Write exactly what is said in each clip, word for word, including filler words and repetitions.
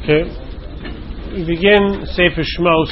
Okay, we begin Sefer Shmos.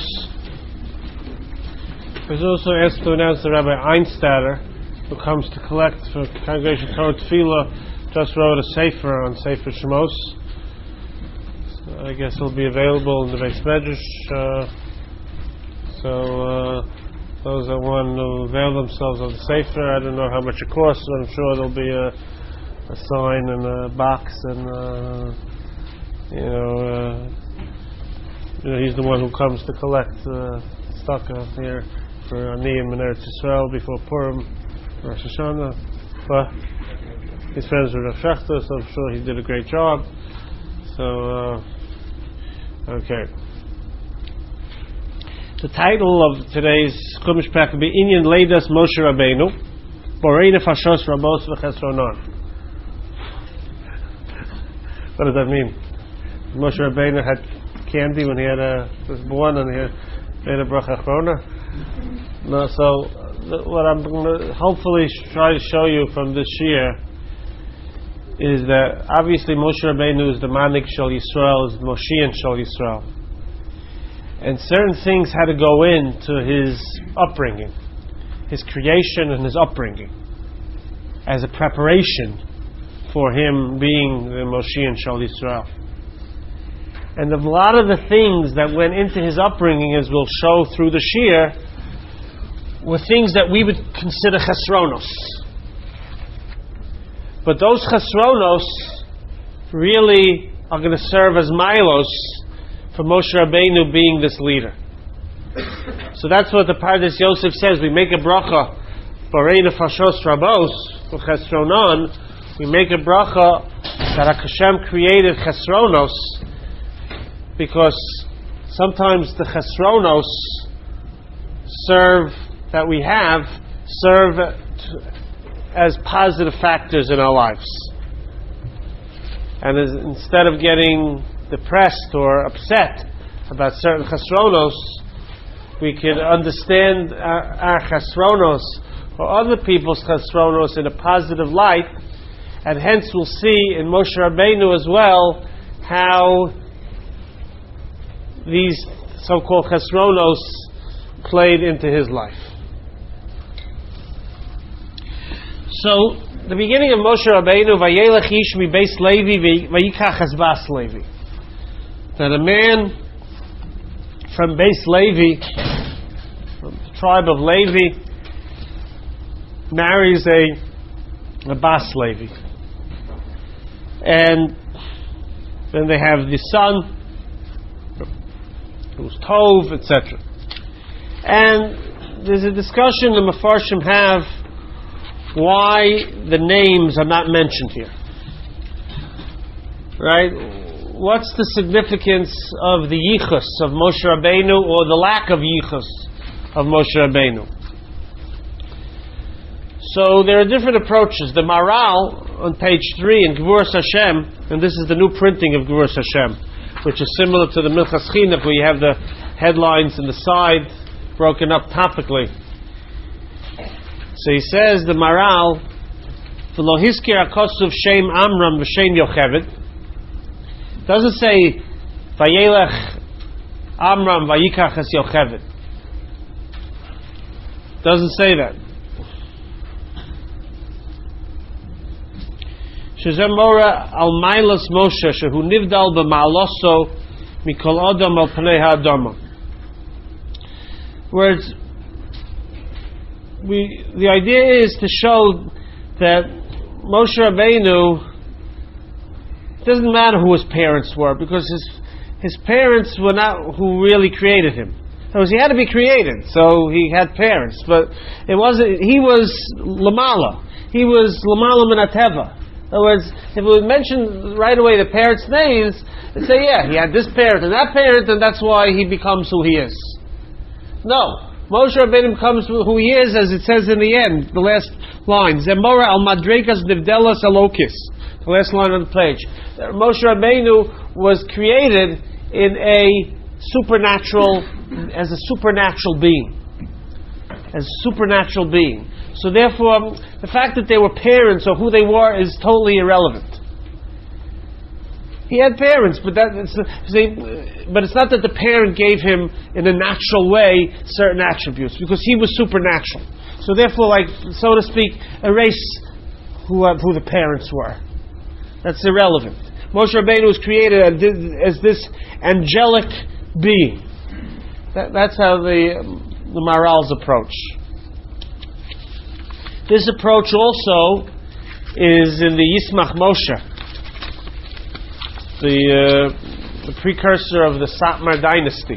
I was also asked to announce that Rabbi Einstadter, who comes to collect for Congregation Torah Tefillah, just wrote a Sefer on Sefer Shmos. So I guess it'll be available in the Beis Medrash. Uh, so uh, those that want to avail themselves of the Sefer, I don't know how much it costs, but I'm sure there'll be a, a sign and a box and. Uh, You know, uh, you know, he's the one who comes to collect uh, stock out here for Aniyim and Eretz Yisrael before Purim, Rosh Hashanah. But he's friends with Rav Shechter, so I'm sure he did a great job. So, uh, okay. The title of today's Chumash Parak will be Inyan Leidas Moshe Rabbeinu, Borei Nefashos Ramos V'Chesronon. What does that mean? Moshe Rabbeinu had candy when he had a, was born and he had made a bracha achrona. No, so th- what I'm going to hopefully sh- try to show you from this year is that obviously Moshe Rabbeinu is the Manik Shel Yisrael, is Moshiach Shel Yisrael, and certain things had to go into his upbringing, his creation and his upbringing, as a preparation for him being the Moshiach Shel Yisrael. And a lot of the things that went into his upbringing, as we'll show through the Shir, were things that we would consider chesronos. But those chesronos really are going to serve as milos for Moshe Rabbeinu being this leader. So that's what the Pardes Yosef says. We make a bracha, Borei Nefashos Rabos, for chesronon. We make a bracha that Hashem created chesronos, because sometimes the chesronos serve that we have serve t- as positive factors in our lives, and as, instead of getting depressed or upset about certain chesronos, we can understand our, our chesronos or other people's chesronos in a positive light, and hence we'll see in Moshe Rabbeinu as well how these so-called chesronos played into his life. So, the beginning of Moshe Rabbeinu, Vayelech ish mi beis Levi vayikach es bas Levi. That a man from Beis Levi, from the tribe of Levi, marries a, a bas Levi. And then they have the son, who's Tov, et cetera. And there's a discussion the Mefarshim have why the names are not mentioned here. Right? What's the significance of the yichus of Moshe Rabbeinu, or the lack of yichus of Moshe Rabbeinu? So there are different approaches. The Maral on page three in Gevuras Hashem, and this is the new printing of Gevuras Hashem, which is similar to the Milchas Chinuch, where you have the headlines in the side broken up topically. So he says, the Maral, V'lo hiskir hakosuv Shem Amram v'Shem Yocheved, doesn't say Vayelech Amram vayikach es Yocheved. Doesn't say that. Shezemora al Mailas Moshe shehu nivdal b'ma'aloso mikol adam al pnei ha'adama. Whereas we, the idea is to show that Moshe Rabbeinu, it doesn't matter who his parents were, because his his parents were not who really created him. In other words, he had to be created, so he had parents, but it wasn't. He was lamala. He was lamala min hateva. In other words, if it was mentioned right away the parents' names, they'd say, yeah, he had this parent and that parent, and that's why he becomes who he is. No. Moshe Rabbeinu becomes who he is, as it says in the end, the last line. Zemora al madrekas nivdelas alokis. The last line on the page. Moshe Rabbeinu was created in a supernatural, as a supernatural being. As a supernatural being. So therefore, the fact that they were parents or who they were is totally irrelevant. He had parents, but that it's, see, but it's not that the parent gave him in a natural way certain attributes, because he was supernatural. So therefore, like so to speak, erase who uh, who the parents were. That's irrelevant. Moshe Rabbeinu was created as this angelic being. That, that's how the the Maharal's approach. This approach also is in the Yismach Moshe, the uh, the precursor of the Satmar dynasty.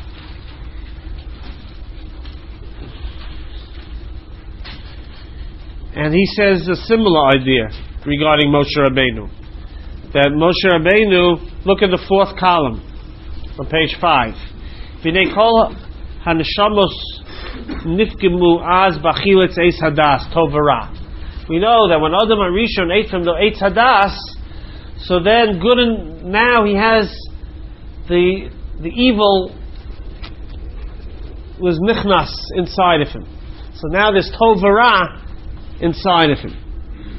And he says a similar idea regarding Moshe Rabbeinu. That Moshe Rabbeinu, look at the fourth column on page five. V'nei kol haneshamos nifgemu az b'achilas eis hadas tov v'ra. We know that when Adam HaRishon ate from the Eitz Hadas, so then good and now he has the the evil was nichnas inside of him. So now there's tov v'ra inside of him.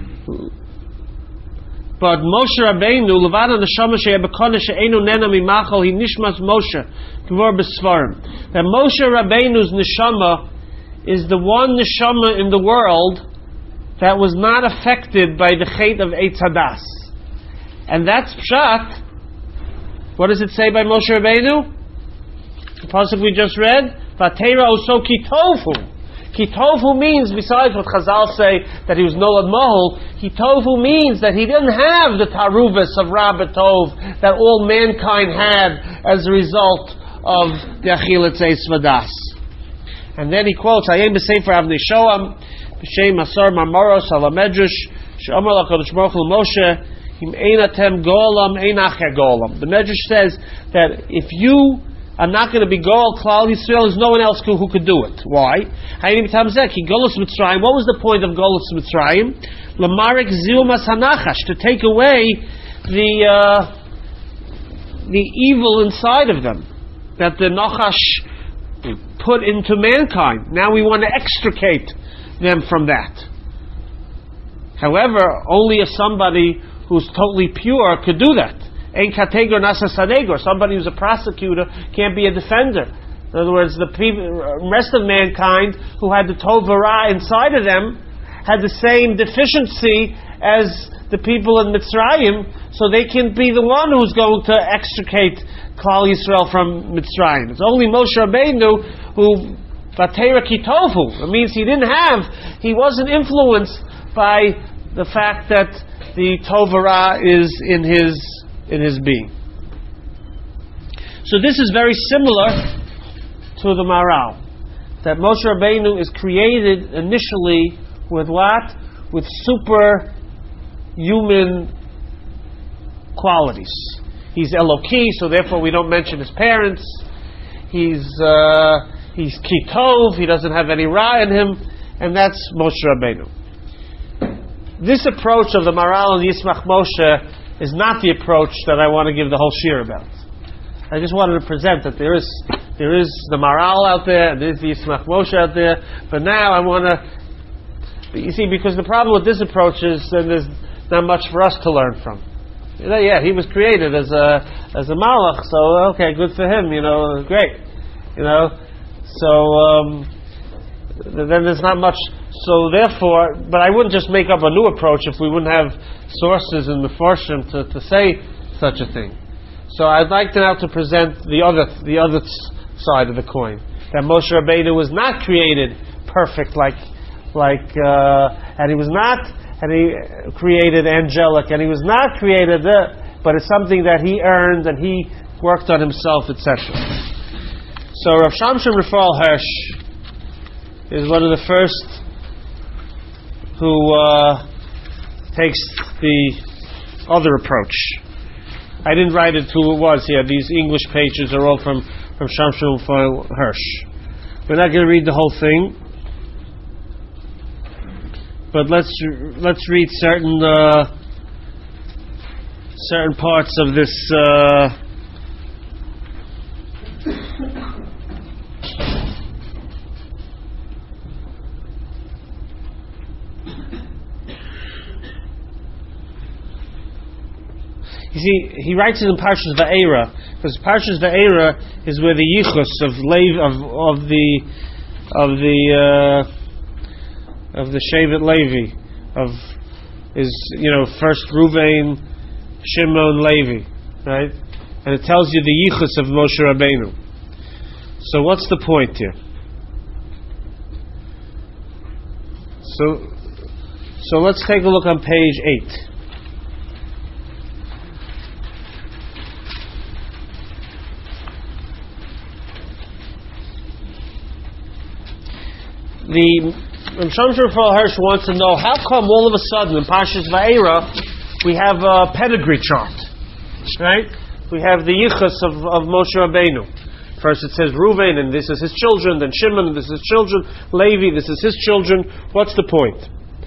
But Moshe Rabbeinu, Levada Neshama she'ebekona she'enu nena mimachol, he nishmas Moshe, k'vor b'svarim. That Moshe Rabbeinu's neshama is the one neshama in the world that was not affected by the chait of Eitz Hadas. And that's pshat. What does it say by Moshe Rabbeinu? The pasuk we just read, Vatera oso kitofu. Kitofu means, besides what Chazal say, that he was Nolad Mohol, Kitofu means that he didn't have the Taruvus of Rabba Tov that all mankind had as a result of the Achilat Zeis Vadas. And then he quotes, Hayem b'Sefer Avnei Shoam, b'Shem Asar Marmoros ala Medrash, she'omar l'Kadosh Baruch Hu Moshe, him ein atem golam, ein acher golam. The Medrash says that if you are not going to be Goal Klal Yisrael, there's no one else who, who could do it. Why? What was the point of Golus Mitzrayim? Lamarek Zilmas Hanachash, to take away the uh, the evil inside of them that the Nachash put into mankind. Now we want to extricate them from that. However, only if somebody who's totally pure could do that. Ein kategor nasa sanegor. Somebody who's a prosecutor can't be a defender. In other words, the rest of mankind who had the tov v'ra inside of them had the same deficiency as the people in Mitzrayim, so they can be the one who's going to extricate Klal Yisrael from Mitzrayim. It's only Moshe Rabbeinu who vatera kitofu. It means he didn't have, he wasn't influenced by the fact that the tov v'ra is in his in his being. So this is very similar to the Maharal, that Moshe Rabbeinu is created initially with what? With superhuman qualities. He's Eloki, so therefore we don't mention his parents. He's uh, he's Kitov, he doesn't have any Ra in him, and that's Moshe Rabbeinu. This approach of the Maharal and Yismach Moshe is not the approach that I want to give the whole shir about. I just wanted to present that there is there is the Maharal out there, and there's the Yismach Moshe out there, but now I want to, you see, because the problem with this approach is that there's not much for us to learn from. You know, yeah, he was created as a as a malach, so okay, good for him, you know, great. You know, so um, then there's not much. So therefore, but I wouldn't just make up a new approach if we wouldn't have sources in the Mefarshim to, to say such a thing. So I'd like to now to present the other the other side of the coin, that Moshe Rabbeinu was not created perfect like like uh, and he was not and he created angelic, and he was not created uh, but it's something that he earned and he worked on himself, et cetera. So Rav Shamshon Raphael Hirsch is one of the first who uh, takes the other approach. I didn't write it who it was here. These English pages are all from, from Shamshon Raphael Hirsch. We're not going to read the whole thing, but let's let's read certain uh, certain parts of this. Uh, He You see, he writes it in Parshas Va'era, because Parshas Va'era is where the yichus of Lev of of the of the uh, of the Shevet Levi of is you know first Ruvain, Shimon, Levi, right? And it tells you the yichus of Moshe Rabbeinu. So what's the point here? So so let's take a look on page eight. The Shomshir Hirsch wants to know how come all of a sudden in Parshas Va'era we have a pedigree chart, right? We have the yichus of, of Moshe Rabbeinu. First it says Reuven, and this is his children, then Shimon, and this is his children, Levi, this is his children. What's the point?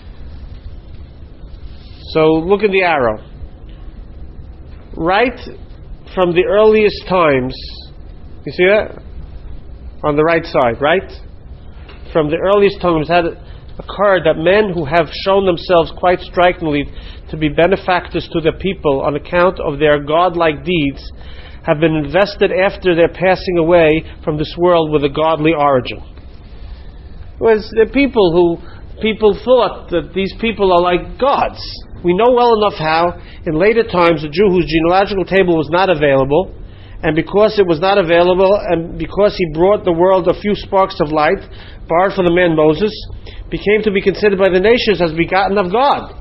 So look at the arrow. Right from the earliest times, you see that? On the right side, right? From the earliest times had occurred that men who have shown themselves quite strikingly to be benefactors to the people on account of their godlike deeds have been invested after their passing away from this world with a godly origin. Whereas the people who people thought that these people are like gods. We know well enough how in later times a Jew whose genealogical table was not available, and because it was not available, and because he brought the world a few sparks of light, borrowed from the man Moses, became to be considered by the nations as begotten of God.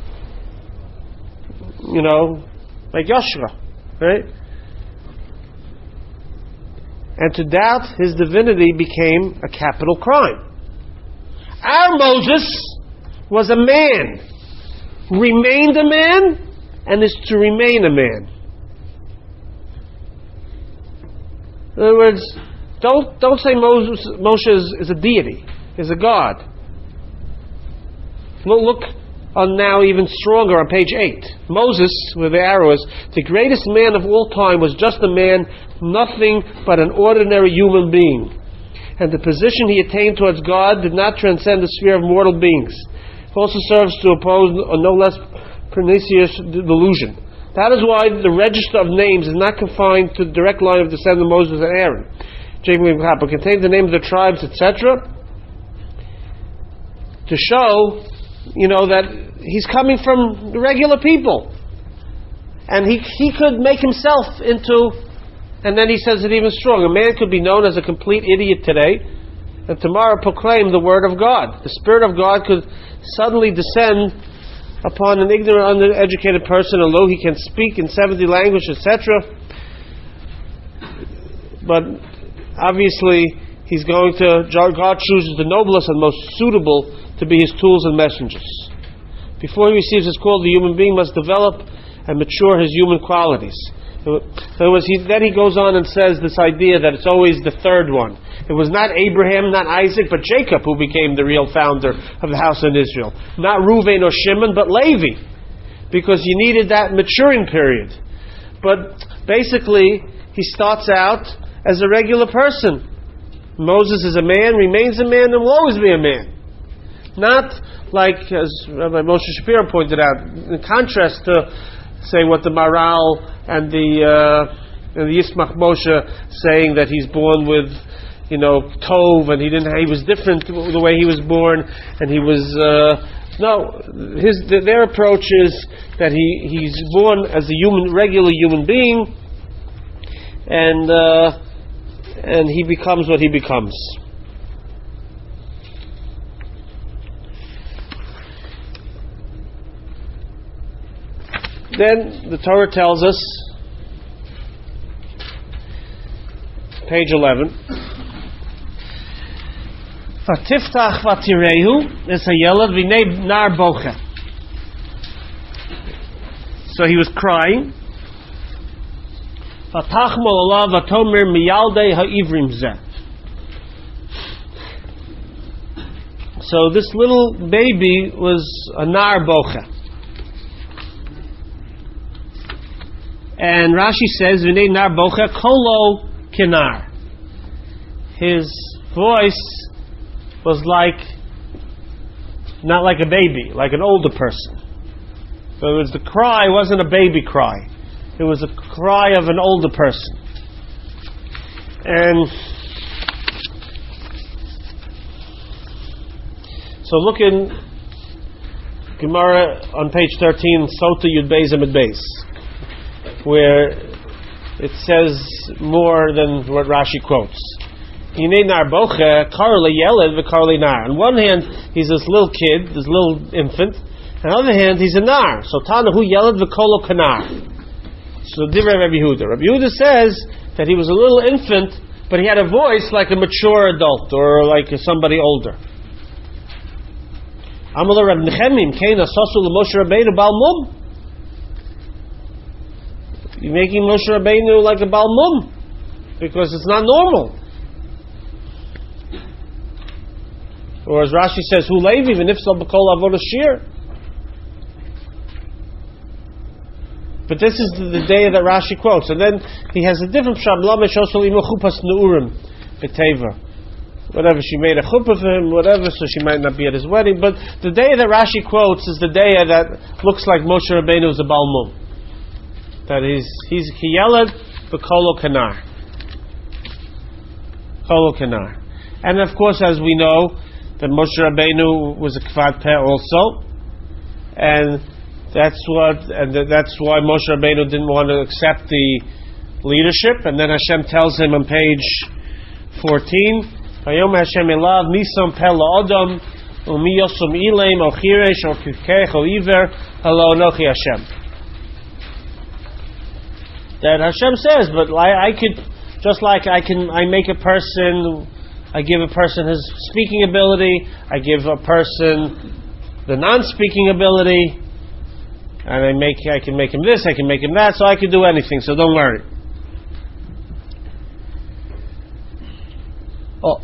You know, like Yoshua, right? And to doubt his divinity became a capital crime. Our Moses was a man, remained a man, and is to remain a man. In other words, don't don't say Moses, Moshe is, is a deity, is a god. Look, look on now even stronger on page eight. Moses, where the arrow is, the greatest man of all time, was just a man, nothing but an ordinary human being. And the position he attained towards God did not transcend the sphere of mortal beings. It also serves to oppose a no less pernicious delusion. That is why the register of names is not confined to the direct line of descendant of Moses and Aaron. Jacob but contains the names of the tribes, et cetera, to show, you know, that he's coming from regular people, and he he could make himself into. And then he says it even stronger. A man could be known as a complete idiot today, and tomorrow proclaim the word of God. The Spirit of God could suddenly descend upon an ignorant, uneducated person, although he can speak in seventy languages, et cetera. But obviously, he's going to. God chooses the noblest and most suitable to be his tools and messengers. Before he receives his call, the human being must develop and mature his human qualities. In other words, he, then he goes on and says this idea that it's always the third one. It was not Abraham, not Isaac, but Jacob who became the real founder of the house of Israel. Not Reuven or Shimon, but Levi. Because you needed that maturing period. But basically, he starts out as a regular person. Moses is a man, remains a man, and will always be a man. Not like, as Rabbi Moshe Shapiro pointed out, in contrast to, say, what the Maral and the uh, and the Yismach Moshe saying that he's born with, you know, Tov, and he didn't. He was different the way he was born, and he was uh, no. His their approach is that he, he's born as a human, regular human being, and uh, and he becomes what he becomes. Then the Torah tells us, page eleven, Vatiftach vatirehu es hayelad v'nei nar bocha. So he was crying. Vatachmol alav vatomer miyaldei ha'ivrim zeh. So this little baby was a nar bocha. And Rashi says, "V'nei nar bocha kolo kenar." His voice was like, not like a baby, like an older person. So it was, the cry wasn't a baby cry; It was a cry of an older person. And so look in Gemara on page thirteen, Sota Yud Beis Amud Beis, where it says more than what Rashi quotes. On one hand, he's this little kid, this little infant. On the other hand, he's a nar. So Tanahu Yeled v'Kolo Kanar. So Divrei Rabbi Yehuda. Rabbi Yehuda says that he was a little infant, but he had a voice like a mature adult or like somebody older. Amar Rabbi Nechemim Keina Sosu LeMoshe Rabbeinu Bal Mum. You're making Moshe Rabbeinu like a Bal Mum because it's not normal. Or as Rashi says, Hu Levi v'nifsal b'kol avodah shir. But this is the, the day that Rashi quotes, and then he has a different pshat. Whatever, she made a chuppah for him, whatever, so she might not be at his wedding. But the day that Rashi quotes is the day that looks like Moshe Rabbeinu is a Bal Mum. That he's he's kiyeled b'kolo kanar, kolo kanar, and of course, as we know, that Moshe Rabbeinu was a kvad peh also, and that's what, and that's why Moshe Rabbeinu didn't want to accept the leadership. And then Hashem tells him on page fourteen, Vayom Hashem elav misam peh la'odam u'mi yosum ilaim o chiresh o kivkech o iver halo anochi Hashem. That Hashem says, but I, I could, just like I can, I make a person, I give a person his speaking ability, I give a person the non-speaking ability, and I make, I can make him this, I can make him that, so I can do anything, so don't worry. Oh.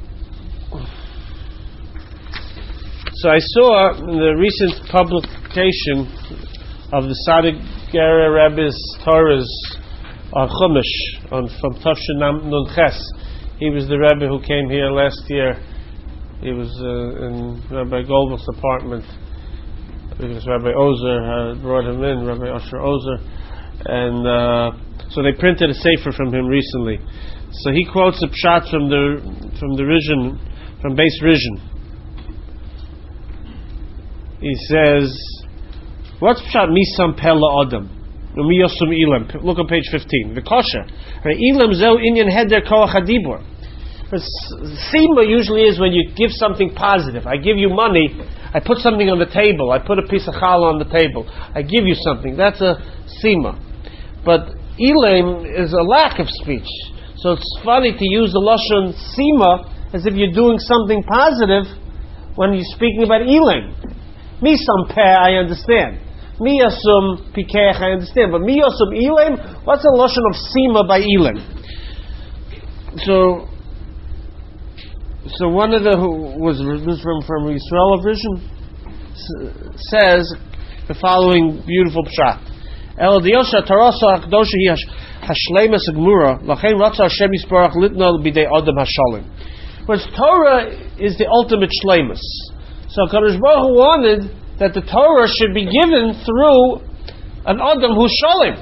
So I saw in the recent publication of the Sadiq Gera Rebbe's Torahs on Chumash, on from Tafshin Nun Ches. He was the Rebbe who came here last year. He was uh, in Rabbi Goldberg's apartment because Rabbi Ozer had brought him in, Rabbi Asher Ozer, and uh, so they printed a sefer from him recently. So he quotes a pshat from the from the Rishon, from Beis Rishon. He says, "What's pshat misam pela adam? Umiyosum ilam." Look on page fifteen. The kosher. Ilam zeu inyan heder koach hadibur. Sima usually is when you give something positive. I give you money. I put something on the table. I put a piece of challah on the table. I give you something. That's a sima. But ilam is a lack of speech. So it's funny to use the lashon sima as if you're doing something positive when you're speaking about ilam. Misam peh, I understand. Miyasum pikech, I understand. But miyasum ilam, what's the lashon of sima by ilam? So, so one of the who was this from from Yisrael Vision says the following beautiful pshat. El diosha tarasa akdosha hi hashleimas agmura lachein ratza Hashem yisparach litnol bidei adam hashalim. Whereas Torah is the ultimate shleimus. So Kadosh Baruch Hu wanted that the Torah should be given through an adam who's shalim.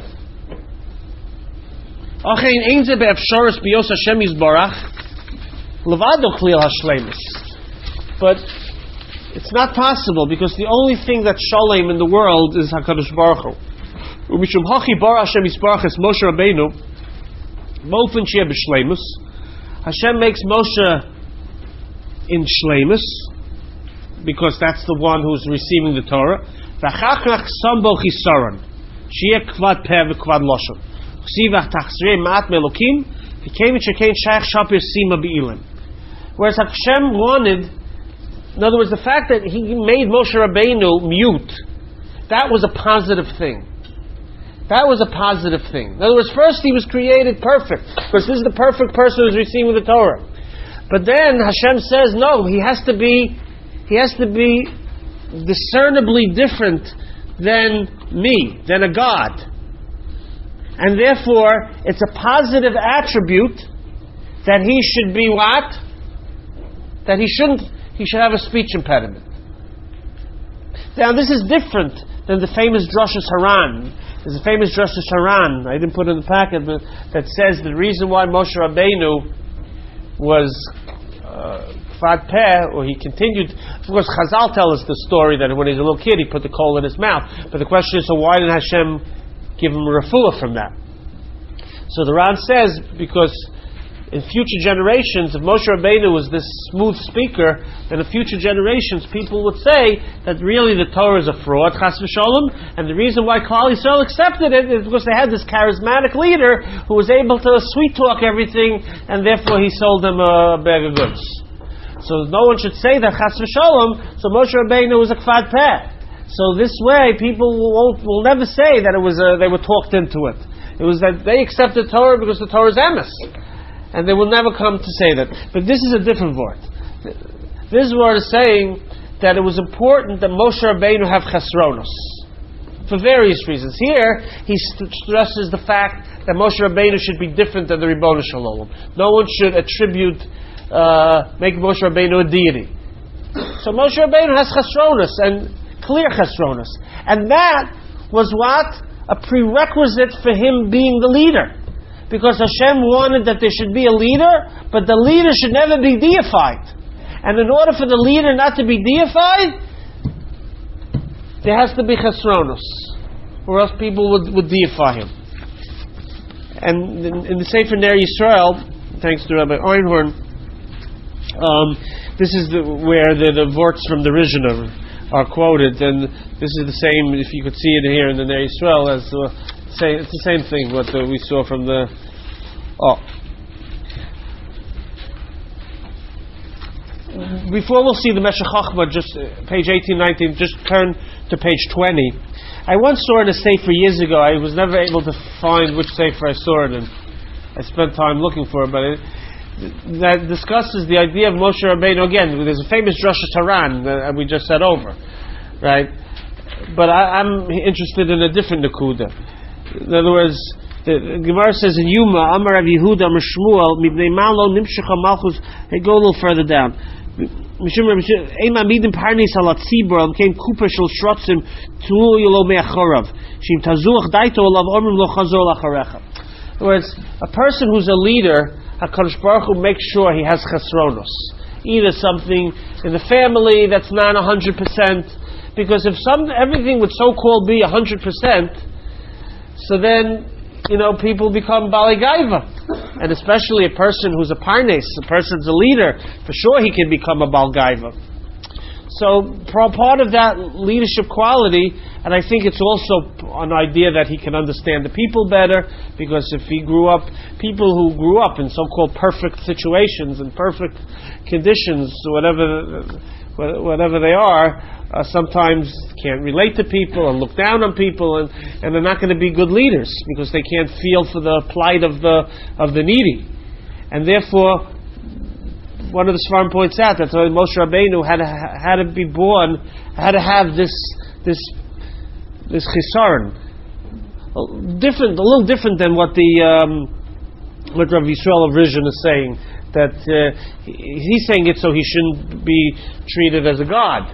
Achein ein ze be'efsharis biyos Hashem yisparach levado klil hashleimus. But it's not possible because the only thing that's shalem in the world is HaKadosh Baruch Hu. Umishum hachi bar Hashem yisparach es Moshe Rabbeinu mofen sheh b'shleimus. Hashem makes Moshe in shleimus because that's the one who's receiving the Torah. V'chachrach sambo chisaron sheh kvad peh v'kvad loshon ksivach tachzrei ma'at melokim v'kein shekein shaykh shapir sima b'ilim. Whereas Hashem wanted, in other words, the fact that He made Moshe Rabbeinu mute, that was a positive thing. That was a positive thing. In other words, first he was created perfect, because this is the perfect person who's receiving the Torah. But then Hashem says, no, he has to be, he has to be discernibly different than me, than a God. And therefore, it's a positive attribute that he should be what? That he shouldn't, he should have a speech impediment. Now this is different than the famous Drashas Haran. There's a famous Drashas Haran, I didn't put it in the packet, but that says the reason why Moshe Rabbeinu was Kvad Peh, or he continued. Of course, Chazal tell us the story that when he was a little kid, he put the coal in his mouth. But the question is, so why didn't Hashem give him a refuah from that? So the Ran says, because in future generations, if Moshe Rabbeinu was this smooth speaker, then in future generations, people would say that really the Torah is a fraud, chas v'sholem, and the reason why Klal Yisrael accepted it is because they had this charismatic leader who was able to sweet talk everything, and therefore he sold them a bag of goods. So no one should say that chas v'sholem, so Moshe Rabbeinu was a Kvad Peh. So this way, people will, will never say that it was a, they were talked into it. It was that they accepted Torah because the Torah is emes. And they will never come to say that. But this is a different word. This word is saying that it was important that Moshe Rabbeinu have chesronos for various reasons. Here, he st- stresses the fact that Moshe Rabbeinu should be different than the Ribono Shel Olam. No one should attribute, uh, make Moshe Rabbeinu a deity. So Moshe Rabbeinu has chesronos, and clear chesronos. And that was what? A prerequisite for him being the leader. Because Hashem wanted that there should be a leader, but the leader should never be deified. And in order for the leader not to be deified, there has to be chesronos, or else people would, would deify him. And in, in the Sefer Ner Yisrael, thanks to Rabbi Einhorn, um, this is the, where the, the words from the Rishon are quoted, and this is the same, if you could see it here in the Ner Yisrael, as uh, say, it's the same thing what uh, we saw from the oh before we'll see the Meshech Chochmah, just uh, page eighteen, nineteen, just turn to page twenty. I once saw in a Sefer years ago, I was never able to find which Sefer I saw it in. I spent time looking for it, but it, that discusses the idea of Moshe Rabbeinu. Again, there's a famous Drashas Haran that we just said over, right? But I, I'm interested in a different Nakuda. In other words, the Gemara says in Yuma, Amar Rav Yehuda, Amar Shmuel, Mibnei Malo Nimshecha Malchus. Hey, go a little further down. Mishum Eima Midim Parnis Alat Sibor came Kuper Shel Shrotzim Tu Yolo Me'achorav Shim Tazuach Daito Olav Omrim Lo Chazor Lacharecha. In other words, a person who's a leader, HaKadosh Baruch Hu makes sure he has chesronos. Either something in the family that's not one hundred percent, because if some everything would so-called be one hundred percent, so then, you know, people become Bali Gaiva. And especially a person who's a Parnes, a person's a leader, for sure he can become a Bal Gaiva. So, part of that leadership quality, and I think it's also an idea that he can understand the people better, because if he grew up, people who grew up in so-called perfect situations and perfect conditions, whatever whatever they are, uh, sometimes can't relate to people and look down on people, and, and they're not going to be good leaders because they can't feel for the plight of the of the needy. And therefore, one of the Sfarim points out that Moshe Rabbeinu had to, had to be born, had to have this this this chisaron, different, a little different than what the um, what Rav Yisrael of Rishon is saying. That uh, he's saying it so he shouldn't be treated as a god,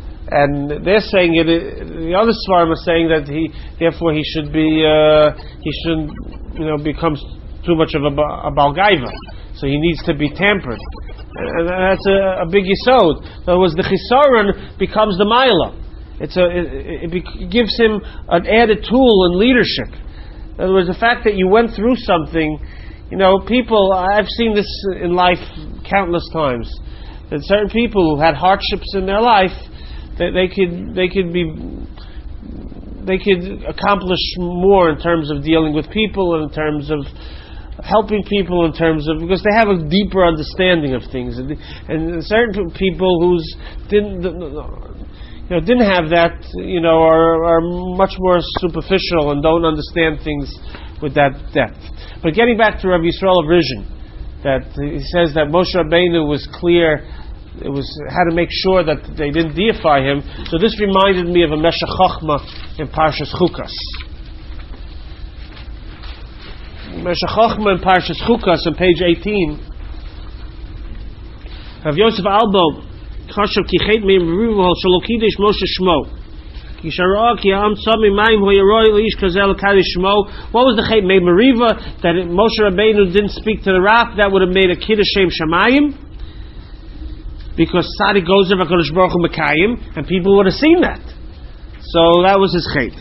and they're saying it. The other Sfarim are saying that he, therefore, he should be uh, he shouldn't, you know, become too much of a, a Bal Gaiva, so he needs to be tempered. And that's a, a big yisod. In other words, the chisaron becomes the maila. It's a, it, it, it gives him an added tool in leadership. In other words, the fact that you went through something, you know, people, I've seen this in life countless times, that certain people who had hardships in their life, that they could, they could be, they could accomplish more in terms of dealing with people, and in terms of helping people, in terms of, because they have a deeper understanding of things, and, and certain people who's didn't, you know, didn't have that, you know, are, are much more superficial and don't understand things with that depth. But getting back to Rav Yisrael of Rishon, that he says that Moshe Rabbeinu was clear, it was how to make sure that they didn't deify him. So this reminded me of a Meshech Chochmah in Parshas Chukas. Meshech Chochmah in Parshas Chukas on page eighteen. Rav Yosef Albo Chashav Kichet Meim Rivol Shalokidesh Moshe Shmo. What was the chait made Meriva that Moshe Rabbeinu didn't speak to the rock? That would have made a kiddush shem shamayim, because Tzaddik goes over HaKadosh Baruch Hu Mekayim, and people would have seen that. So that was his chait.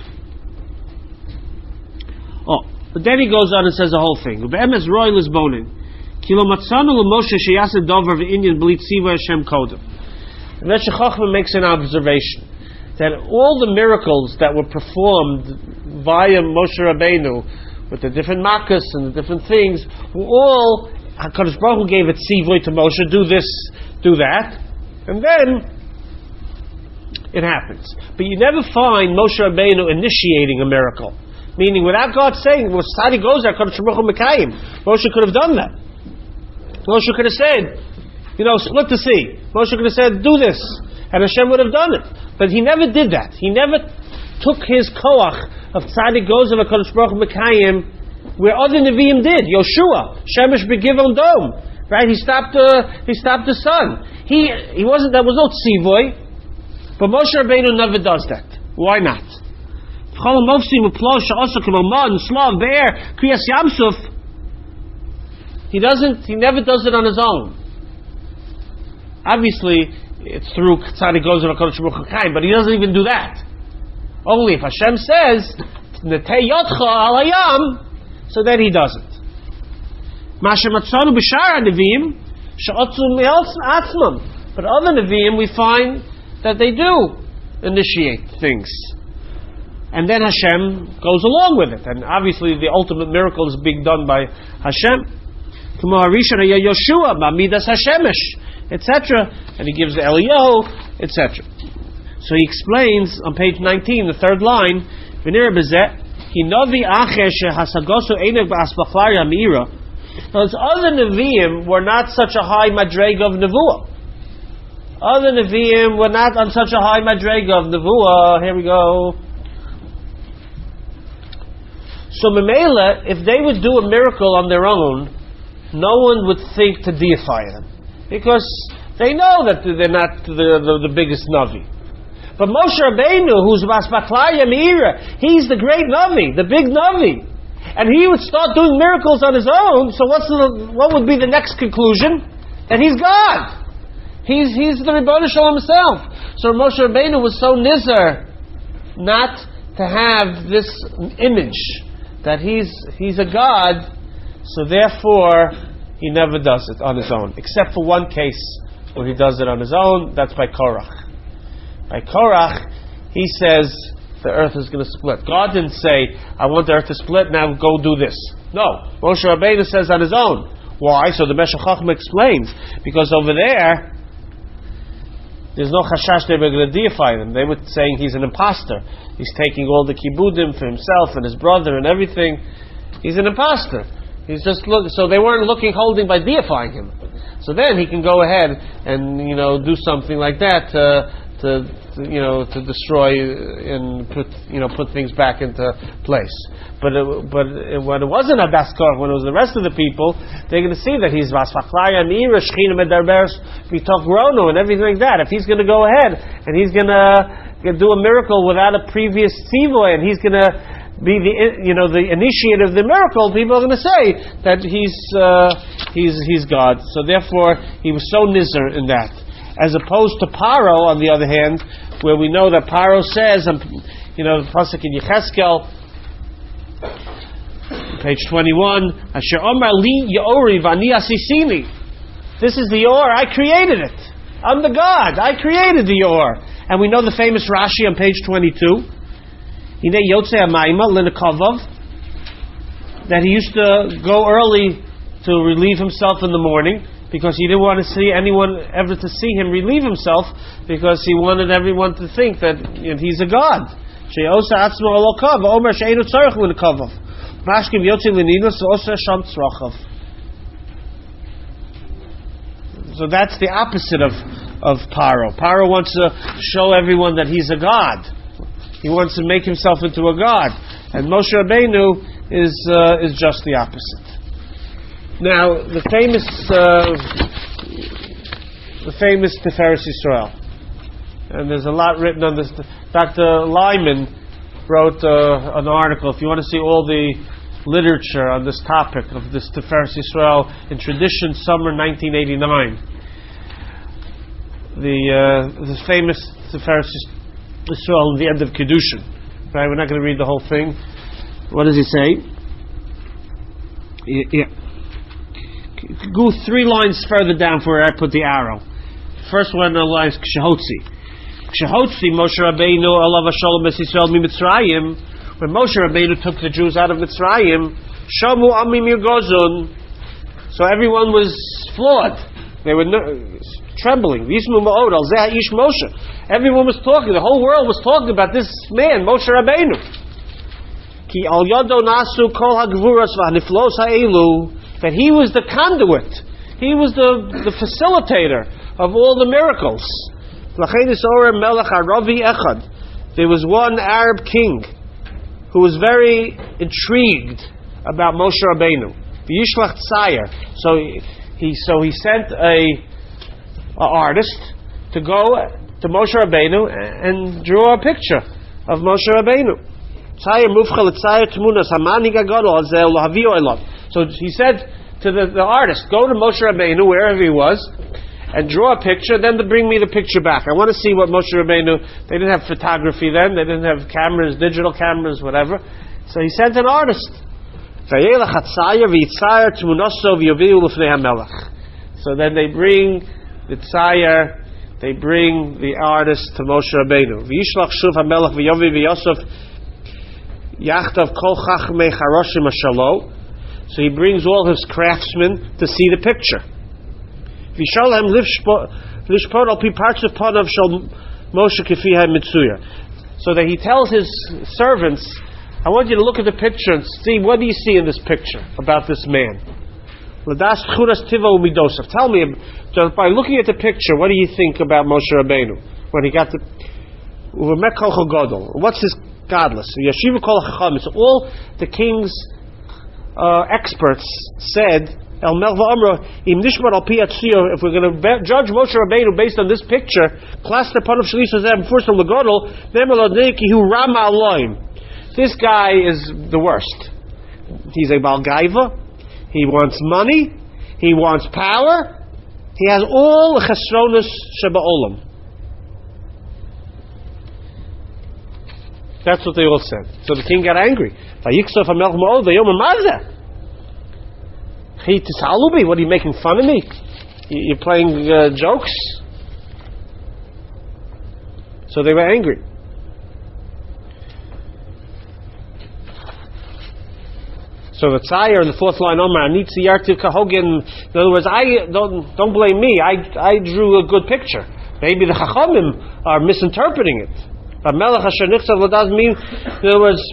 Oh, but then he goes on and says the whole thing. Be'emes royal is boning. Kilo matzanu l'Moshe sheyaseh dover v'inyan b'li tziva Hashem kodem. And then Shechachma makes an observation that all the miracles that were performed via Moshe Rabbeinu, with the different makas and the different things, were all HaKadosh Baruch Hu gave it tzivui to Moshe, do this, do that, and then it happens. But you never find Moshe Rabbeinu initiating a miracle. Meaning, without God saying, well, Tzaddik goes there, HaKadosh Baruch Hu Mekayim. Moshe could have done that. Moshe could have said, you know, split the sea. Moshe could have said, do this. And Hashem would have done it. But he never did that. He never took his koach of Tzaddik goes of HaKadosh Baruch Hu Mekayim where other Nevi'im did. Yoshua, Shemesh Begivon Dome. Right? He stopped the, he stopped the sun. He, he wasn't, there was no tzivoy. But Moshe Rabbeinu never does that. Why not? He doesn't, he never does it on his own. Obviously, it's through Tzaddik goes of HaKadosh Baruch Hu Mekayim, but he doesn't even do that. Only if Hashem says, Netei Yotcha al Hayam, so then he does it. Masha Matzanu B'shar HaNevi'im, She'otzu Me'atzmam. But other Nevi'im, we find that they do initiate things. And then Hashem goes along with it. And obviously the ultimate miracle is being done by Hashem. Yoshua, Mamidas Hashemesh, et cetera. And he gives the Eliyahu, et cetera. So he explains on page nineteen, the third line, those other Nevi'im were not such a high madrega of Nevuah. Other Nevi'im were not on such a high madrega of Nevuah. Here we go. So Memela, if they would do a miracle on their own, no one would think to deify them, because they know that they're not the, the, the biggest Navi. But Moshe Rabbeinu, who's Basbaklaya Meira, he's the great Navi, the big Navi, and he would start doing miracles on his own. So what's the, what would be the next conclusion? That he's God. He's he's the Rebbeinu Shalom himself. So Moshe Rabbeinu was so nizar not to have this image that he's he's a God, so therefore he never does it on his own, except for one case where he does it on his own. That's by Korach. By Korach, he says the earth is going to split. God didn't say, I want the earth to split, now go do this. No, Moshe Rabbeinu says on his own. Why? So the Meshech Chochmah explains, because over there there's no chashash they were going to deify him. They were saying he's an imposter. He's taking all the kibudim for himself and his brother and everything. He's an imposter. He's just look. So they weren't looking holding by deifying him. So then he can go ahead and, you know, do something like that to, to, to you know to destroy and put you know put things back into place. But it, but it, when it wasn't a Baskar, when it was the rest of the people, they're going to see that he's Vasfaklaya Nira Shechina Medarberes Mitok Rono and everything like that. If he's going to go ahead and he's going to do a miracle without a previous tzivoy, and he's going to be the you know the initiator of the miracle, people are going to say that he's uh, he's he's God. So therefore, he was so nizar in that, as opposed to Paro, on the other hand, where we know that Paro says, um, you know, the pasuk in Yecheskel, page twenty-one, Asher Omar Li Yaori Vani Asisini. This is the Yor, I created it. I'm the God, I created the Yor. And we know the famous Rashi on page twenty-two, Ine Yotze Amayma Linakavov, that he used to go early to relieve himself in the morning, because he didn't want to see anyone ever to see him relieve himself, because he wanted everyone to think that, you know, he's a God. So that's the opposite of, of Paro. Paro wants to show everyone that he's a God. He wants to make himself into a God. And Moshe Rabbeinu is uh, is just the opposite. Now, the famous uh, the famous Tiferes Yisrael. And there's a lot written on this Doctor Lyman wrote uh, an article. If you want to see all the literature on this topic of this Tiferes Yisrael in Tradition, summer nineteen eighty-nine, the uh, the famous Tiferes Yisrael in the end of Kedushin. Right? We're not going to read the whole thing. What does he say? Yeah. Go three lines further down for where I put the arrow. First one of the lines, Kshehotzi. Kshehotzi, Moshe Rabbeinu, Olav Hashalom Es Yisrael Mi Mitzrayim. When Moshe Rabbeinu took the Jews out of Mitzrayim, Shamu Amim Yirgozun. So everyone was flawed. They were no, trembling. Yismu Ma'od Al Zeh Ish Moshe. Everyone was talking. The whole world was talking about this man, Moshe Rabbeinu. Ki Al Yado Nasu Kol HaGvuras VaHaniflos HaElu. That he was the conduit. He was the, the facilitator of all the miracles. There was one Arab king who was very intrigued about Moshe Rabbeinu. V'yishlach tzayer. So he so he sent a, a artist to go to Moshe Rabbeinu and draw a picture of Moshe Rabbeinu. Tzayer mufchal tzayer tmunas hamanig agadol azel lahavio elov. So he said to the, the artist, go to Moshe Rabbeinu, wherever he was, and draw a picture, then to bring me the picture back. I want to see what Moshe Rabbeinu, they didn't have photography then, they didn't have cameras, digital cameras, whatever. So he sent an artist. So then they bring the tzayer, they bring the artist to Moshe Rabbeinu. So he brings all his craftsmen to see the picture. So that he tells his servants, I want you to look at the picture and see, what do you see in this picture about this man? Tell me, by looking at the picture, what do you think about Moshe Rabbeinu? When he got the... What's his godless? So all the king's Uh, experts said, El Melva Amra, Im Nishmar Al Pi Atzio, if we're going to be- judge Moshe Rabbeinu based on this picture, Klas Tepanov Shalisha Zem first on the Godel, Nemelodneki Hu Rama Aloim. This guy is the worst. He's a Balgaiva. He wants money. He wants power. He has all the Chesronos Sheba Olam. That's what they all said. So the king got angry. What are you making fun of me? You're playing uh, jokes? So they were angry. So the tzayer in the fourth line, Omar, Nitzi Yartiv Kahogin. In other words, I don't don't blame me. I I drew a good picture. Maybe the Chachamim are misinterpreting it. But Melech Asher Nichtav L'Daz mean, in other words,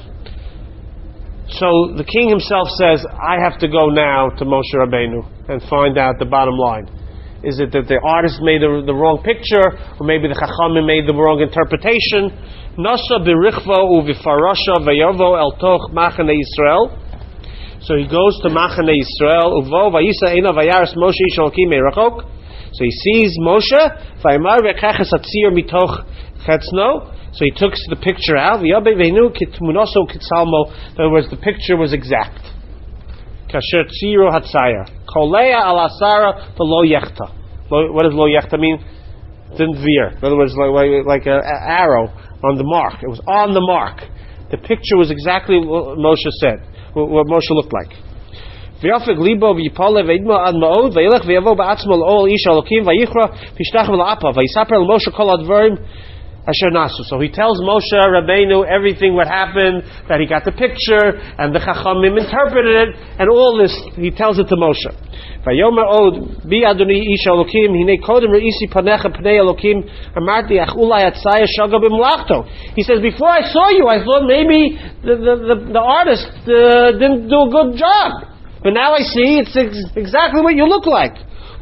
so the king himself says, I have to go now to Moshe Rabbeinu and find out the bottom line. Is it that the artist made the, the wrong picture, or maybe the Chachamim made the wrong interpretation? Nasa b'richvo u'v'farasha v'yovo el toch machane Yisrael. So he goes to Machane Yisrael. Uvo v'yisa eina v'yaris Moshe ish Elokim me'rachok. So he sees Moshe. V'yamar v'kaches atzir mitoch chetzno. So he took the picture out. In other words, the picture was exact. Kasher tziro hatzayar. Kolea al asara v'lo yechta. What does lo yechta mean? Didn't veer. In other words, like, like an arrow on the mark. It was on the mark. The picture was exactly what Moshe said, what Moshe looked like. V'yafik libo v'yipale v'idma ad ma'od v'yelech v'yavo ba'atzmo l'ol ish alokim v'yichra v'ishtach v'la'apa v'yisaper l'Moshe kol advarim. So he tells Moshe Rabbeinu everything what happened, that he got the picture, and the Chachamim interpreted it, and all this, he tells it to Moshe. Vayomer od bi adoni ish Elokim hine kodem reisi panecha pnei Elokim amarti ach ulai atzaya shaga b'mlachto. He says, before I saw you, I thought maybe the the, the, the artist uh, didn't do a good job, but now I see it's ex- exactly what you look like.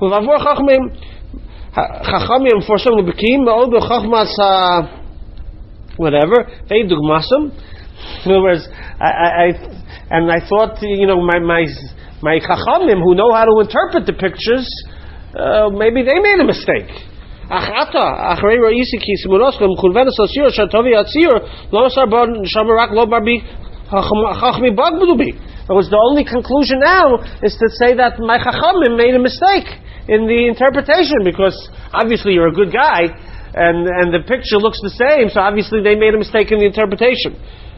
Chachamim for some bekim ma'od b'chachmas whatever they dugmasam. In other words, I, I, I and I thought, you know, my my my chachamim who know how to interpret the pictures, uh, maybe they made a mistake. Achata, Achrei Ra'isi Ki Simunoskom, Chulvenes Osir, Shatovi Atzir, Lo Sarbon, Shamarak Lo Barbi, Chachmi Bagbudubi. It was the only conclusion now is to say that my Chachamim made a mistake in the interpretation, because obviously you're a good guy, and, and the picture looks the same, so obviously they made a mistake in the interpretation.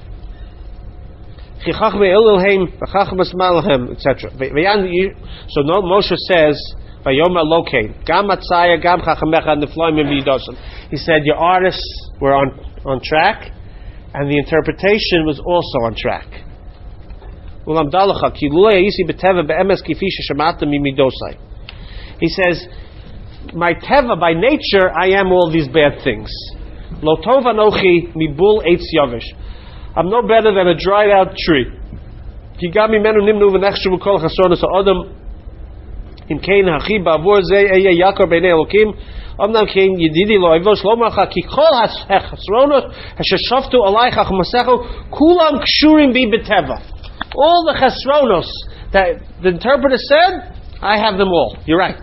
et cetera. So no, Moshe says, he said your artists were on, on track, and the interpretation was also on track. He says, my teva, by nature, I am all these bad things. Lo tov anochi mibul eitz yavish. I'm no better than a dried out tree. Ki gam mimenu nimnu v'nechshu v'kol chasronos ha'odam im kein hachi ba'avur zeh eya yakar b'nei elokim omnam kein yedidi lo evosh lo macha ki kol chasronos asher shaftu alaycha chamasechu kulam kshurim bi b'teva. All the chasronos that the interpreter said, I have them all. You're right.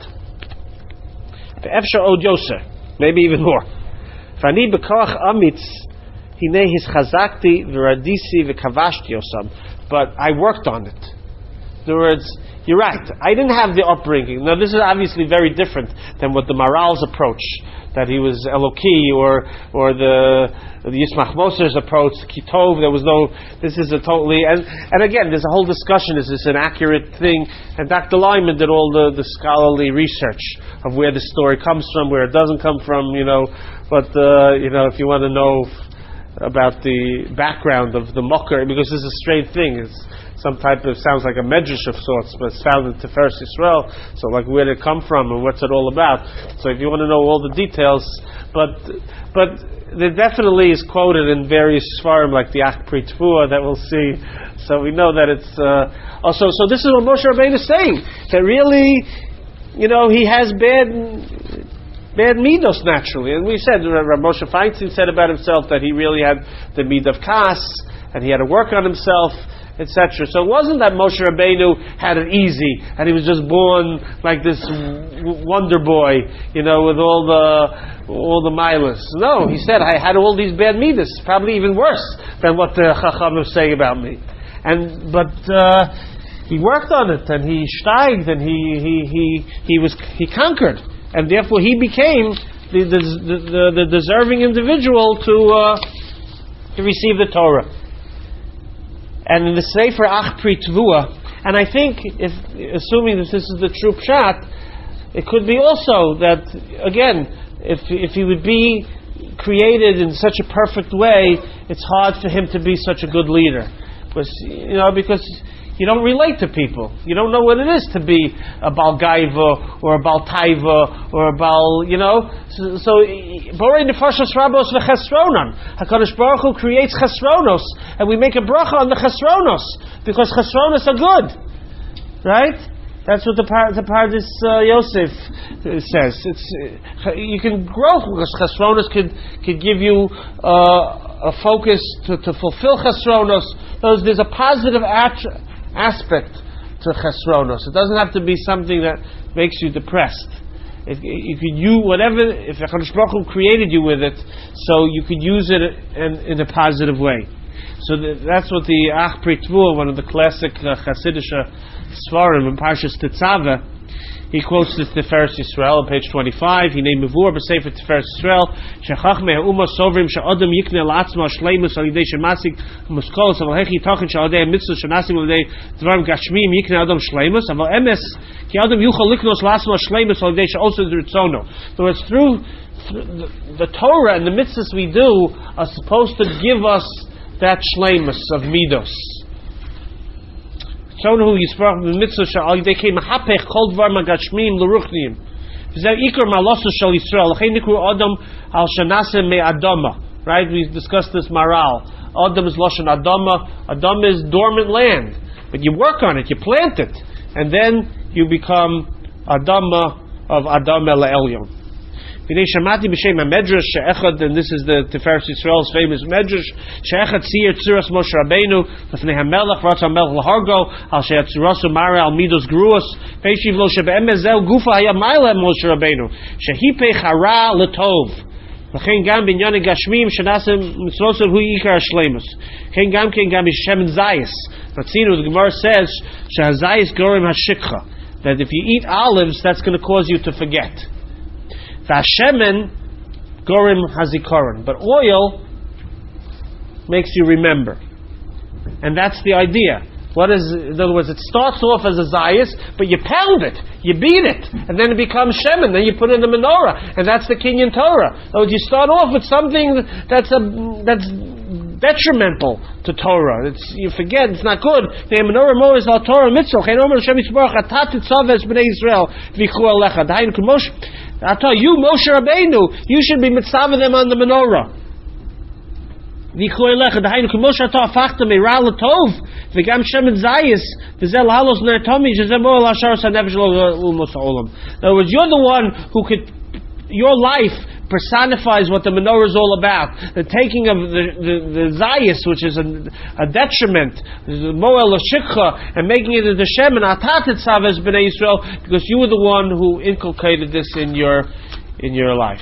Efsha od yoser, maybe even more. Fani b'koach amitz hinei his chazakti v'radisi v'kavashti osam. But I worked on it. In other words, you're right. I didn't have the upbringing. Now this is obviously very different than what the Maral's approach, that he was Eloki, or or the the Yismach Moser's approach, Kitov. There was no. This is a totally and and again, there's a whole discussion. Is this an accurate thing? And Doctor Lyman did all the, the scholarly research of where the story comes from, where it doesn't come from. You know, but uh, you know, if you want to know about the background of the Mocker, because this is a strange thing. It's some type of, sounds like a medrash of sorts, but it's found in Tiferes Yisrael. So, like, where did it come from and what's it all about? So, if you want to know all the details, but but there definitely is quoted in various svarim, like the Ach Pri Tfuah that we'll see. So we know that it's uh, also. So this is what Moshe Rabbeinu is saying, that really, you know, he has bad. Bad midos naturally, and we said Rav Moshe Feinstein said about himself that he really had the mid of kas, and he had to work on himself, et cetera. So it wasn't that Moshe Rabbeinu had it easy and he was just born like this w- wonder boy, you know, with all the all the milas. No, he said I had all these bad midos, probably even worse than what the Chachamim say about me. And but uh, he worked on it, and he steiged, and he he he he was he conquered. And therefore, he became the the, the, the deserving individual to uh, to receive the Torah. And in the Sefer Ach Pri Tvuah, and I think, if assuming that this is the true pshat, it could be also that again, if if he would be created in such a perfect way, it's hard for him to be such a good leader, because you know because. You don't relate to people. You don't know what it is to be a Baal Gaiva or a Baal Taiva or a Baal, you know. So, Borei Nefashos Rabos v'Chesronon. HaKadosh Baruch Hu creates Chesronos, and we make a bracha on the Chesronos because Chesronos are good, right? That's what the par- the Pardes uh, Yosef says. It's uh, you can grow because Chesronos could could give you uh, a focus to, to fulfill Chesronos. There's, there's a positive attribute. Aspect to chesronos. It doesn't have to be something that makes you depressed. If you could use whatever, if HaKadosh Baruch Hu created you with it, so you could use it in, in a positive way. So the, that's what the Ach Pri Tvuah, one of the classic uh, Hasidic svarim in Parshas Tetzaveh, he quotes this Tiferes Yisrael on page twenty-five. He named Mevur b'Sefer Tiferes Yisrael. Shechachmei ha'uma sovrim she'adam yikne la'atzma shleimus al yidei shemasik muskolos aval hechi tachin she'adei mitzvah shenasim al yidei dvarim gashmim yikne adam shleimus aval emes ki adam yuchal liknos la'atzma shleimus al yidei she'osa d'ritzono. So it's through the, the Torah and the mitzvahs we do are supposed to give us that shleimus of midos. Shonu Yisparach b'mitzvah she'al yidei kei mahapech kol dvar magashmim l'ruchniim. V'zeh ikar malosu shel Yisrael. L'chein nikru Adam al shanaseh me'adama. Right? We discussed this maral. Adam is lashon adama. Adama is dormant land. But you work on it, you plant it, and then you become adama of Adam el Elyon. V'nei shamati b'shem ha-medrash she'echad, and this is the Tiferes Yisrael's famous medrash, she'echad tzir tzuras Moshe Rabbeinu l'fnei ha-melech v'ratz ha-melech l'hargo al she'atzurasu mare al midos gruos ve'eshiv lo she'be'emes zeu gufa haya maila Moshe Rabbeinu shehipei chara l'tov v'chein gam b'inyanim gashmim shenasem mitzvosav hu yikar hashleimus chein gam ken gam b'shem zayis. Ratzinu, the Gemara says shehazayis gorim hashikcha, that if you eat olives, that's going to cause you to forget. Vashemen gorim hazikaron, but oil makes you remember, and that's the idea. What is, in other words, it starts off as a zayis, but you pound it, you beat it, and then it becomes shemen. Then you put it in the menorah, and that's the Kinyan Torah. In other words, you start off with something that's a that's detrimental to Torah. It's, you forget, it's not good. The menorah mo is al Torah mitzvah. Chein omer Hashem Yisborach atat titzaves b'nei Yisrael v'yichu alecha. Dayin kumosh. I tell you, Moshe Rabbeinu, you should be mitzvah them on the menorah. V'yichu alecha. Dayin kumosh atah afachta meira l'tov v'gam shemen zayis v'zel halos ner tomi shezeh mo al hashar sanefesh lo l'mos ha'olam. In other words, you're the one who could, your life personifies what the menorah is all about. The taking of the, the, the zayis, which is a, a detriment, the moel l'shikcha, and making it into shemen, atat tzaves b'nei Yisrael, because you were the one who inculcated this in your in your life.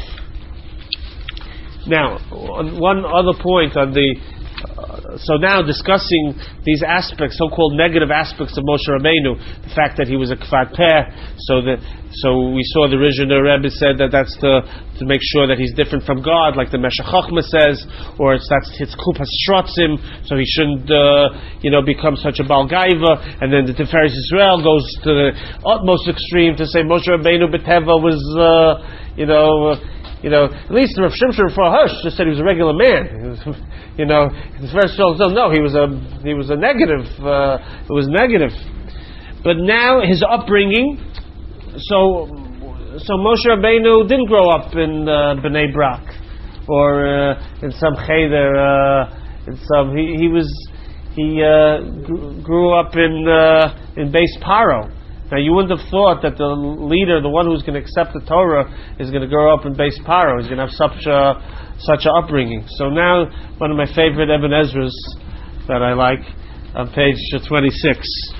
Now, on one other point on the Uh, so now discussing these aspects, so-called negative aspects of Moshe Rabbeinu, the fact that he was a kfar peh, so that so we saw the Rizhiner Rebbe said that that's to to make sure that he's different from God, like the Meshech Chochmah says, or it's that's his kupas shrotzim, so he shouldn't uh, you know become such a Baal Gaiva. And then the Tiferes Yisrael goes to the utmost extreme to say Moshe Rabbeinu B'Teva was uh, you know. Uh, You know, at least Rav Shimshon for Hush just said he was a regular man. He was, you know, his first don't know he was a he was a negative. Uh, it was negative. But now his upbringing. So, so Moshe Rabbeinu didn't grow up in uh, Bnei Brak or uh, in some cheder. Uh, in some he he was he uh, grew up in uh, in Beis Paro. Now, you wouldn't have thought that the leader, the one who's going to accept the Torah, is going to grow up in Beis Paro. He's going to have such a such an upbringing. So now, one of my favorite Ibn Ezras that I like, on page twenty-six.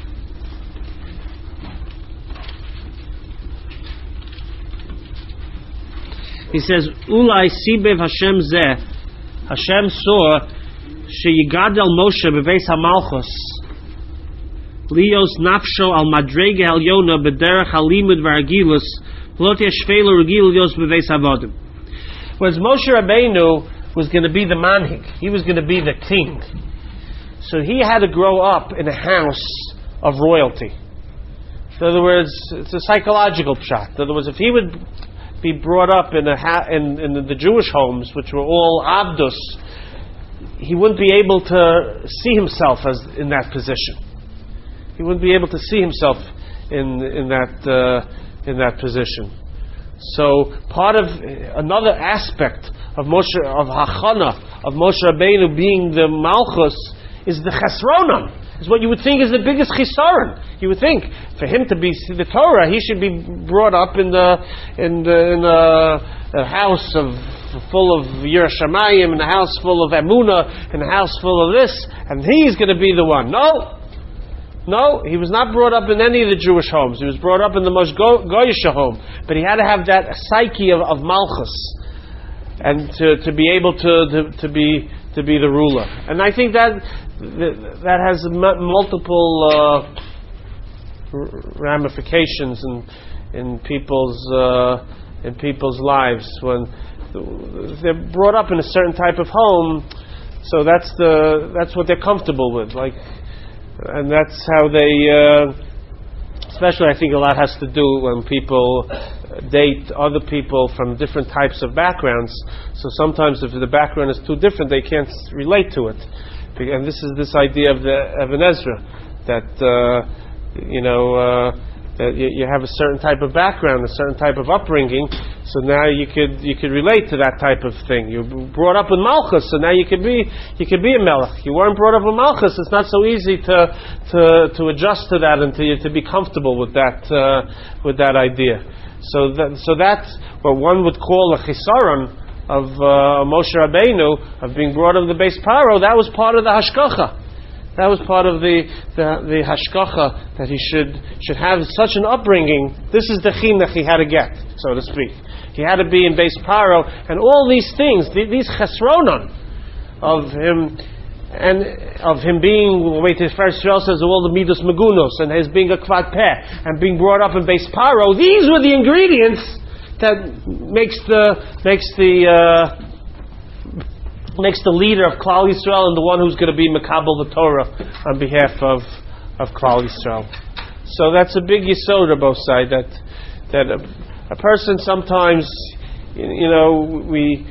He says, Ulai sibev Hashem zeh, Hashem saw, sheyigadel Moshe beveis hamalchus, Lios nafsho al madrege al yona bederach halimud v'argilus v'lo teshvelo regil lios beveis avodim. Whereas Moshe Rabbeinu was going to be the manhig, he was going to be the king, so he had to grow up in a house of royalty. In other words, it's a psychological pshat. In other words, if he would be brought up in a ha- in, in the Jewish homes, which were all abdus, he wouldn't be able to see himself as in that position. He wouldn't be able to see himself in in that uh, in that position. So part of another aspect of Moshe of Hachana of Moshe Rabbeinu being the Malchus is the Chesronon. Is what you would think is the biggest chisaron. You would think for him to be the Torah, he should be brought up in the in the in a, a house of full of Yerushalayim, in a house full of Emunah, in a house full of this, and he's going to be the one. No. No, he was not brought up in any of the Jewish homes. He was brought up in the most go- Goyish home. But he had to have that psyche of, of Malchus, and to, to be able to, to, to be to be the ruler. And I think that that has m- multiple uh, ramifications in in people's uh, in people's lives when they're brought up in a certain type of home. So that's the that's what they're comfortable with, like. And that's how they, uh, especially I think a lot has to do when people date other people from different types of backgrounds. So sometimes if the background is too different, they can't relate to it. And this is this idea of the Ibn Ezra, that, uh, you know, uh, that you, you have a certain type of background, a certain type of upbringing, so now you could you could relate to that type of thing. You were brought up with Malchus, so now you could be you could be a Melech. You weren't brought up with Malchus. It's not so easy to to, to adjust to that and to to be comfortable with that uh, with that idea. So that so that's what one would call a chisaron of uh, Moshe Rabbeinu, of being brought up in the base paro. That was part of the hashgacha. That was part of the, the, the hashgacha, that he should should have such an upbringing. This is the chinuch he had to get, so to speak. He had to be in base paro, and all these things, these chesronon of him, and of him being, the way the first Yisrael says, all the midos megunos, and his being a kvad peh, and being brought up in base paro. These were the ingredients that makes the makes the uh, makes the leader of Klal Yisrael and the one who's going to be Mekabel the Torah on behalf of of Klal Yisrael. So that's a big yisod on both sides. That that a, a person sometimes, you know, we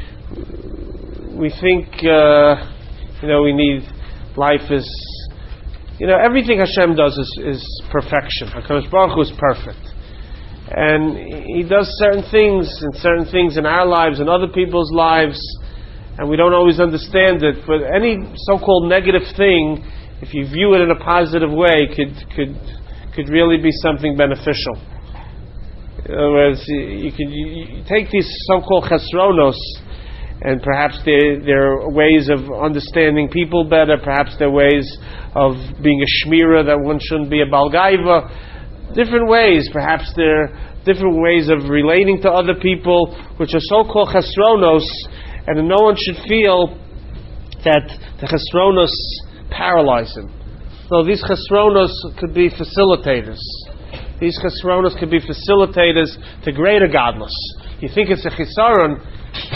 we think uh, you know we need life is, you know, everything Hashem does is, is perfection. HaKadosh Baruch Hu is perfect, and He does certain things and certain things in our lives and other people's lives, and we don't always understand it. But any so-called negative thing, if you view it in a positive way, could could could really be something beneficial. In other words, you can you, you take these so-called chesronos, and perhaps they're, they're ways of understanding people better. Perhaps they're ways of being a shmira, that one shouldn't be a balgaiva. Different ways. Perhaps they're different ways of relating to other people, which are so-called chesronos. And no one should feel that the chesronos paralyze him. No, these chesronos could be facilitators. These chesronos could be facilitators to greater godless. You think it's a chisaron?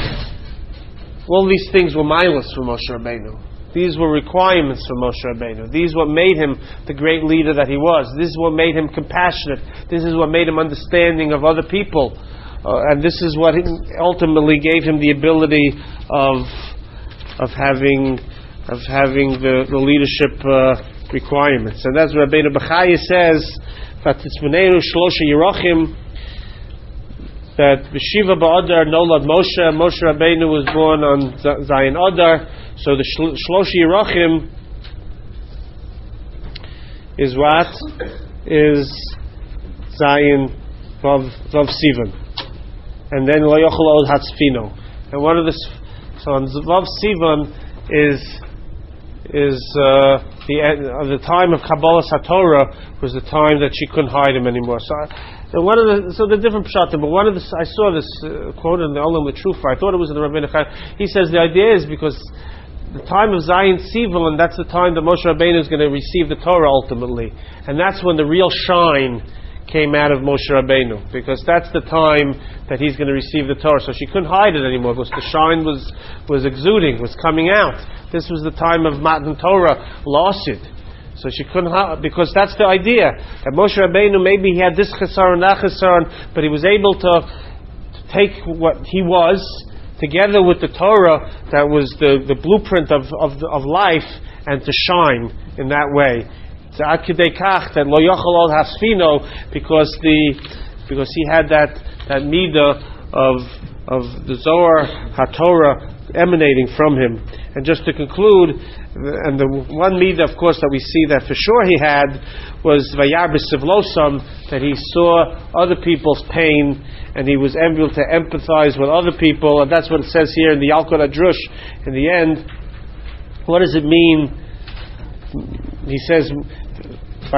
All these things were mindless for Moshe Rabbeinu. These were requirements for Moshe Rabbeinu. These are what made him the great leader that he was. This is what made him compassionate. This is what made him understanding of other people. Uh, and this is what ultimately gave him the ability of of having of having the, the leadership uh, requirements. And that's what Rabbeinu Bechaya says, that Titzvonenu Shlosha Yerachim, that B'Shiva Ba'Adar Nolad Moshe, Moshe Rabbeinu was born on Zayin Adar. So the Shlosha Yerachim is what? Is Zayin Vav Vav Sivan. And then Lo Yochel Od Hatzfino. And one of the so on Vav Sivan is is uh, the uh, the time of Kabbalah Satorah was the time that she couldn't hide him anymore. So, and one of the so the different pshatim, but one of the I saw this uh, quote in the Olam L'Trufa. I thought it was in the Rabbeinu Chai. He says the idea is because the time of Zayin Sivan, and that's the time that Moshe Rabbeinu is going to receive the Torah ultimately, and that's when the real shine came out of Moshe Rabbeinu, because that's the time that he's going to receive the Torah. So she couldn't hide it anymore, because the shine was was exuding, was coming out. This was the time of Matan Torah, lawsuit. So she couldn't hide, because that's the idea. That Moshe Rabbeinu, maybe he had this chesaron, that chesaron, but he was able to, to take what he was, together with the Torah, that was the, the blueprint of, of, of life, and to shine in that way. That lo yochel od hasfino, because the because he had that that midah of of the Zohar HaTorah emanating from him. And just to conclude, and the one midah, of course, that we see that for sure he had was vayar b'sivlosam, that he saw other people's pain and he was able to empathize with other people, and that's what it says here in the Yalkut Adrush. In the end, what does it mean? He says, so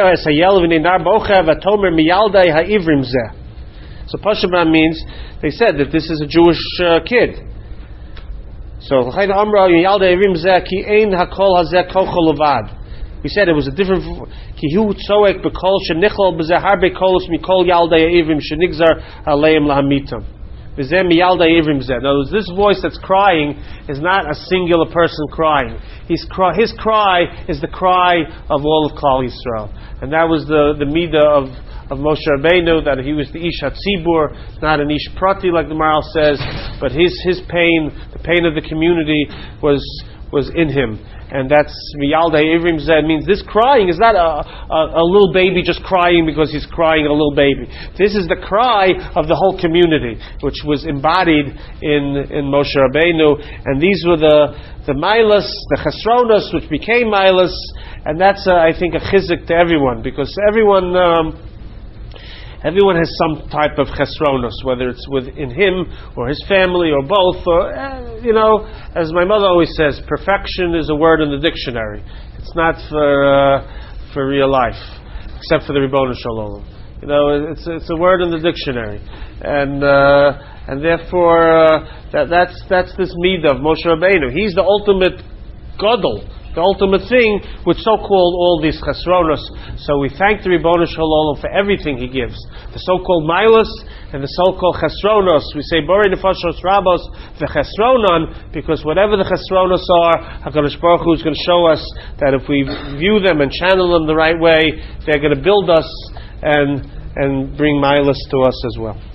Pashabran means, they said that this is a Jewish uh, kid. So we said it was a different. In other words, this voice that's crying is not a singular person crying. His cry, his cry is the cry of all of Klal Yisrael. And that was the, the midah of, of Moshe Rabbeinu, that he was the Ish HaTzibur, not an Ish Prati like the Maral says, but his, his pain, the pain of the community was was in him. And that's Miyaldei Ivrim Zeh, means this crying is not a, a, a little baby just crying because he's crying a little baby. This is the cry of the whole community, which was embodied in, in Moshe Rabbeinu. And these were the, the Milas, the Chesronos, which became Milas. And that's, uh, I think, a chizik to everyone, because everyone... Um, Everyone has some type of chesronos, whether it's within him or his family or both. Or uh, you know, as my mother always says, perfection is a word in the dictionary. It's not for uh, for real life, except for the Ribbono Shel Olam. You know, it's it's a word in the dictionary, and uh, and therefore uh, that that's that's this midah of Moshe Rabbeinu. He's the ultimate gadol. The ultimate thing with so-called all these chesronos. So we thank the Ribbono Shel Olam for everything He gives. The so-called milas and the so-called chesronos. We say borei nefashos rabos v'chesronon, because whatever the chesronos are, HaKadosh Baruch Hu is going to show us that if we view them and channel them the right way, they're going to build us and and bring milas to us as well.